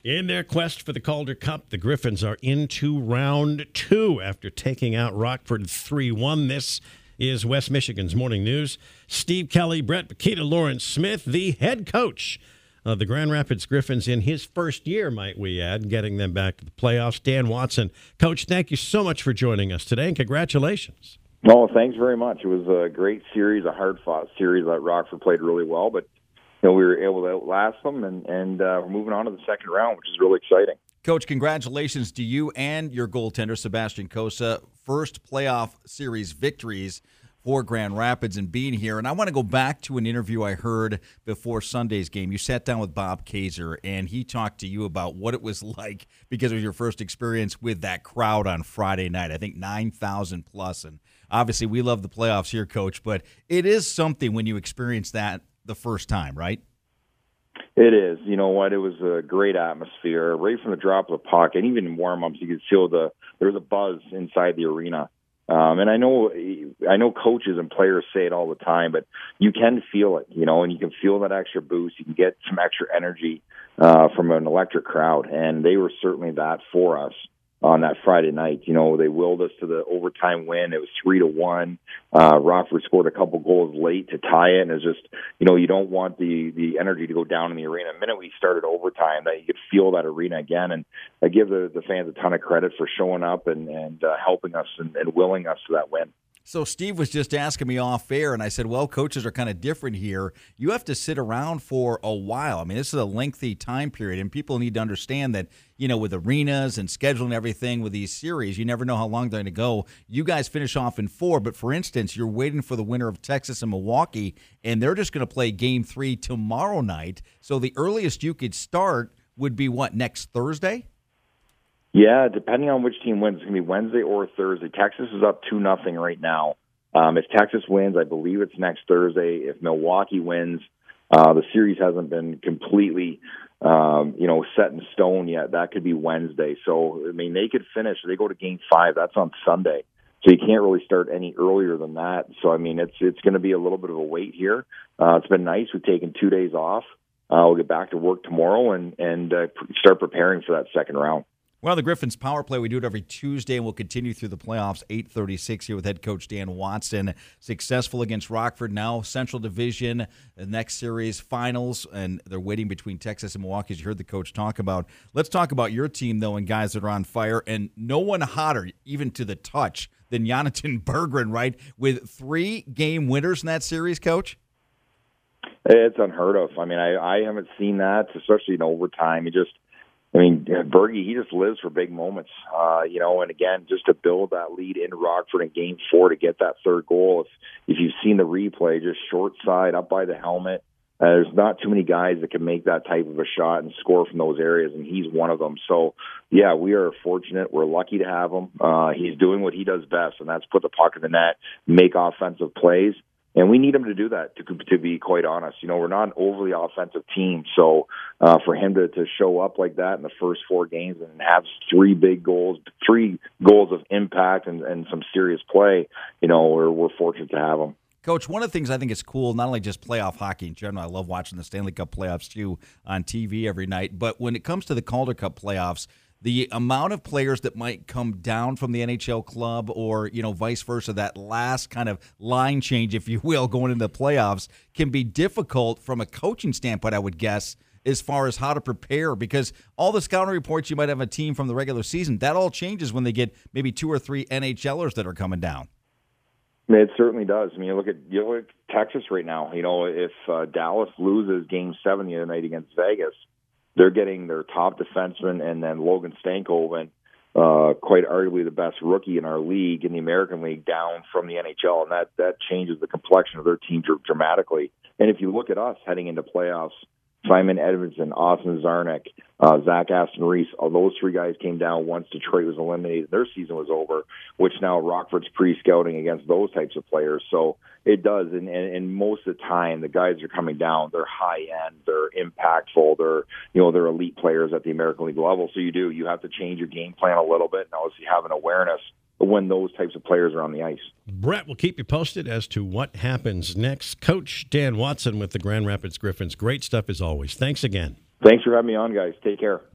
In their quest for the Calder Cup, the Griffins are into round 2 after taking out Rockford 3-1. This is West Michigan's Morning News. Steve Kelly, Brett Bakita, Lawrence Smith, the head coach of the Grand Rapids Griffins in his first year, might we add, getting them back to the playoffs. Dan Watson. Coach, thank you so much for joining us today, and congratulations. Oh, thanks very much. It was a great series, a hard-fought series that Rockford played really well, but we were able to outlast them, and we're moving on to the second round, which is really exciting. Coach, congratulations to you and your goaltender, Sebastian Cossa. First playoff series victories for Grand Rapids and being here. And I want to go back to an interview I heard before Sunday's game. You sat down with Bob Kaiser, and he talked to you about what it was like because of your first experience with that crowd on Friday night. I think 9,000 plus. And obviously we love the playoffs here, Coach, but it is something when you experience that the first time, right? It is. You know what? It was a great atmosphere. Right from the drop of the puck, and even in warm-ups, you could feel there was a buzz inside the arena. And I know coaches and players say it all the time, but you can feel it, and you can feel that extra boost. You can get some extra energy from an electric crowd, and they were certainly that for us on that Friday night. They willed us to the overtime win. It was 3-1. Rockford scored a couple goals late to tie it, and it's just, you don't want the energy to go down in the arena. The minute we started overtime, that you could feel that arena again, and I give the fans a ton of credit for showing up and helping us and willing us to that win. So Steve was just asking me off air, and I said, well, coaches are kind of different here. You have to sit around for a while. I mean, this is a lengthy time period, and people need to understand that, with arenas and scheduling everything with these series, you never know how long they're going to go. You guys finish off in 4, but for instance, you're waiting for the winner of Texas and Milwaukee, and they're just going to play Game 3 tomorrow night. So the earliest you could start would be, what, next Thursday? Yeah, depending on which team wins, it's going to be Wednesday or Thursday. Texas is up 2-0 right now. If Texas wins, I believe it's next Thursday. If Milwaukee wins, the series hasn't been completely, set in stone yet. That could be Wednesday. So, they could finish. They go to Game 5. That's on Sunday. So you can't really start any earlier than that. So, it's going to be a little bit of a wait here. It's been nice. We've taken 2 days off. We'll get back to work tomorrow and start preparing for that second round. Well, the Griffins Power Play, we do it every Tuesday, and we'll continue through the playoffs, 8:36 here with head coach Dan Watson. Successful against Rockford now, Central Division, the next series, finals, and they're waiting between Texas and Milwaukee, as you heard the coach talk about. Let's talk about your team, though, and guys that are on fire, and no one hotter, even to the touch, than Jonathan Berggren, right, with 3 game winners in that series, Coach? It's unheard of. I haven't seen that, especially in overtime. Bergie, he just lives for big moments, and again, just to build that lead in Rockford in Game 4 to get that third goal. If you've seen the replay, just short side up by the helmet, there's not too many guys that can make that type of a shot and score from those areas, and he's one of them. So, yeah, we are fortunate. We're lucky to have him. He's doing what he does best, and that's put the puck in the net, make offensive plays. And we need him to do that, to be quite honest. We're not an overly offensive team. So for him to show up like that in the first 4 games and have 3 big goals, 3 goals of impact and some serious play, we're fortunate to have him. Coach, one of the things I think is cool, not only just playoff hockey in general, I love watching the Stanley Cup playoffs too on TV every night, but when it comes to the Calder Cup playoffs, the amount of players that might come down from the NHL club or, vice versa, that last kind of line change, if you will, going into the playoffs can be difficult from a coaching standpoint, I would guess, as far as how to prepare, because all the scouting reports you might have a team from the regular season, that all changes when they get maybe 2 or 3 NHLers that are coming down. It certainly does. You look at Texas right now. If Dallas loses Game 7 the other night against Vegas, they're getting their top defenseman and then Logan Stankoven, quite arguably the best rookie in our league, in the American League, down from the NHL, and that changes the complexion of their team dramatically. And if you look at us heading into playoffs, Simon Edmondson, Austin Zarnik, Zach Aston Reese, all those 3 guys came down once Detroit was eliminated. Their season was over, which now Rockford's pre-scouting against those types of players. So it does, and most of the time the guys are coming down. They're high-end, they're impactful, they're elite players at the American League level. So you have to change your game plan a little bit, and obviously have an awareness when those types of players are on the ice. Brett will keep you posted as to what happens next. Coach Dan Watson with the Grand Rapids Griffins. Great stuff as always. Thanks again. Thanks for having me on, guys. Take care.